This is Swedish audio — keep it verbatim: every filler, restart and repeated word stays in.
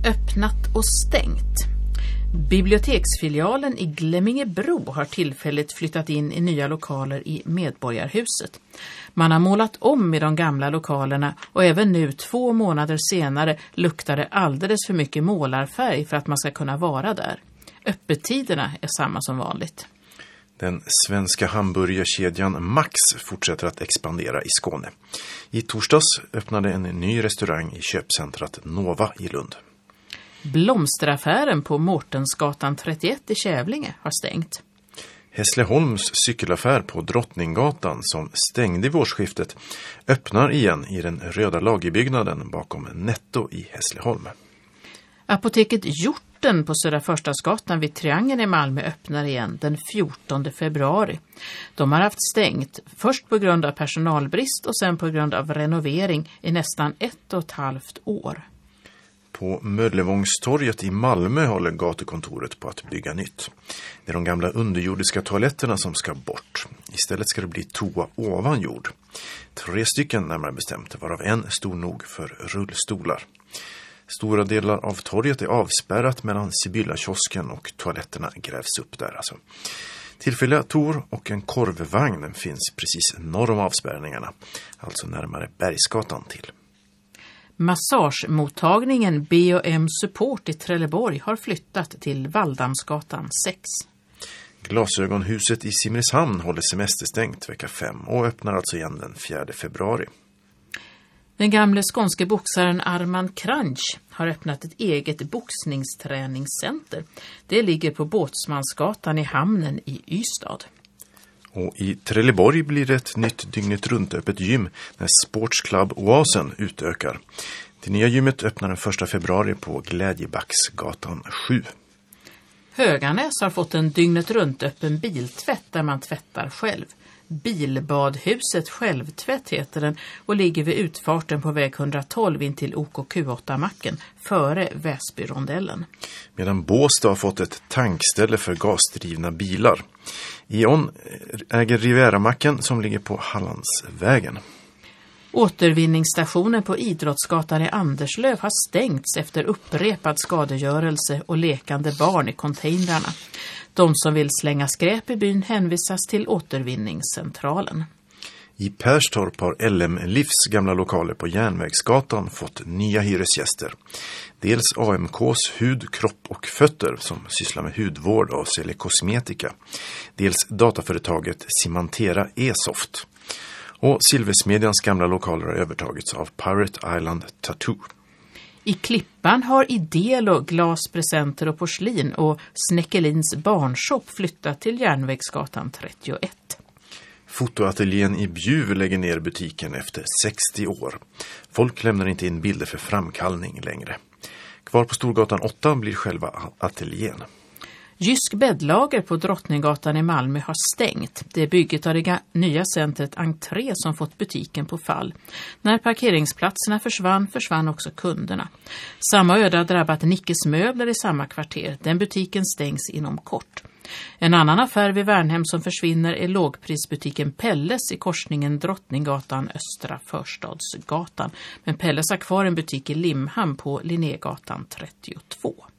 öppnat och stängt. Biblioteksfilialen i Glemmingebro har tillfälligt flyttat in i nya lokaler i Medborgarhuset. Man har målat om i de gamla lokalerna och även nu två månader senare luktar det alldeles för mycket målarfärg för att man ska kunna vara där. Öppettiderna är samma som vanligt. Den svenska hamburgerkedjan Max fortsätter att expandera i Skåne. I torsdags öppnade en ny restaurang i köpcentrat Nova i Lund. Blomsteraffären på Mårtensgatan trettioett i Kävlinge har stängt. Hässleholms cykelaffär på Drottninggatan, som stängde vid årsskiftet, öppnar igen i den röda lagerbyggnaden bakom Netto i Hässleholm. Apoteket Hjorten på Södra Förstadsgatan vid Triangeln i Malmö öppnar igen den fjortonde februari. De har haft stängt, först på grund av personalbrist och sen på grund av renovering i nästan ett och ett halvt år. På Mödlevångstorget i Malmö håller gatukontoret på att bygga nytt. Det är de gamla underjordiska toaletterna som ska bort. Istället ska det bli toa ovan jord. Tre stycken närmare bestämt, varav en stor nog för rullstolar. Stora delar av torget är avspärrat medan Sibylla-kiosken och toaletterna grävs upp där. Alltså. Tillfälliga tor och en korvvagn finns precis norr om avspärrningarna, alltså närmare Bergsgatan till. Massagemottagningen B och M Support i Trelleborg har flyttat till Valldamsgatan sex. Glasögonhuset i Simrishamn håller semesterstängt vecka fem och öppnar alltså igen den fjärde februari. Den gamle skånske boxaren Arman Kranch har öppnat ett eget boxningsträningscenter. Det ligger på Båtsmansgatan i hamnen i Ystad. Och i Trelleborg blir det ett nytt dygnet runt öppet gym när Sports Club Oasen utökar. Det nya gymmet öppnar den första februari på Glädjebacksgatan sju. Höganäs har fått en dygnet runt öppen biltvätt där man tvättar själv. Bilbadhuset Självtvätt heter den och ligger vid utfarten på väg etthundratolv in till O K Q åtta-macken före Väsbyrondellen. Medan Båstad har fått ett tankställe för gasdrivna bilar. Ion äger Rivera-macken som ligger på Hallandsvägen. Återvinningsstationen på Idrottsgatan i Anderslöv har stängts efter upprepad skadegörelse och lekande barn i containrarna. De som vill slänga skräp i byn hänvisas till återvinningscentralen. I Perstorp har L M Livs gamla lokaler på Järnvägsgatan fått nya hyresgäster. Dels A M K:s hud, kropp och fötter som sysslar med hudvård och säljer kosmetika. Dels dataföretaget Simantera E-Soft. Och Silversmedjans gamla lokaler har övertagits av Pirate Island Tattoo. I Klippan har Idelo glas, presenter och porslin och Snäckelins barnshop flyttat till Järnvägsgatan trettioett. Fotoateljén i Bjuv lägger ner butiken efter sextio år. Folk lämnar inte in bilder för framkallning längre. Kvar på Storgatan åtta blir själva ateljén. Jysk bäddlager på Drottninggatan i Malmö har stängt. Det är bygget av det nya centret Entré som fått butiken på fall. När parkeringsplatserna försvann, försvann också kunderna. Samma öde har drabbat Nickes möbler i samma kvarter. Den butiken stängs inom kort. En annan affär vid Värnhem som försvinner är lågprisbutiken Pelles i korsningen Drottninggatan Östra Förstadsgatan. Men Pelles har kvar en butik i Limhamn på Linnégatan trettiotvå.